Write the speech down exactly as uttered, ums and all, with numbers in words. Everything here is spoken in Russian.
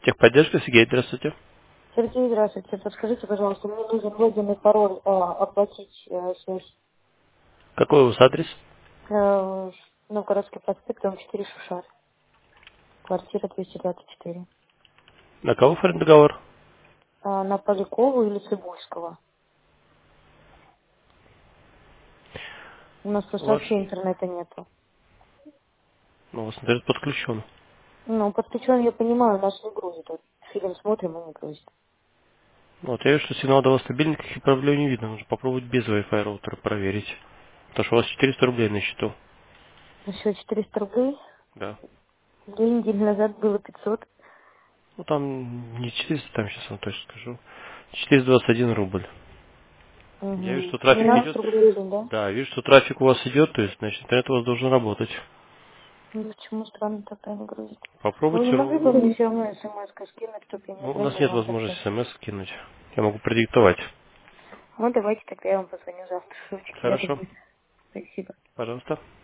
Техподдержка, Сергей, здравствуйте. Сергей, здравствуйте. Подскажите, пожалуйста, мне нужен логин и пароль а, оплатить э, связь. Какой у вас адрес? Э, Новгородский проспект, дом четыре, Шушар. Квартира двести двадцать четыре. На кого оформлен договор? А, на Полякову или Цибульского. У нас просто Ваш, вообще интернета нету. ну, у вас интернет подключен. Ну, подключен, я понимаю, нас не грузит. Вот фильм смотрим, и не грузит. Вот, я вижу, что сигнал до вас стабильный, никаких проблем не видно. Нужно попробовать без Wi-Fi роутера проверить. Потому что у вас четыреста рублей на счету. Еще четыреста рублей. Да. Две недели назад было пятьсот. Ну, там не четыреста, там сейчас вам точно скажу. четыреста двадцать один рубль. Я вижу, Угу. что трафик двенадцать идет. рублей в день, да? Да, вижу, что трафик у вас идет, то есть, значит, интернет у вас должен работать. Ну, почему странно тогда не грузит? Вы не Попробуйте. могли бы мне все равно смс скинуть, чтобы я не Ну, у нас звонила нет вам так возможности часто? смс кинуть. Я могу продиктовать. Ну, давайте тогда я вам позвоню завтра. Ручки, да, Хорошо. такие. Спасибо. Пожалуйста.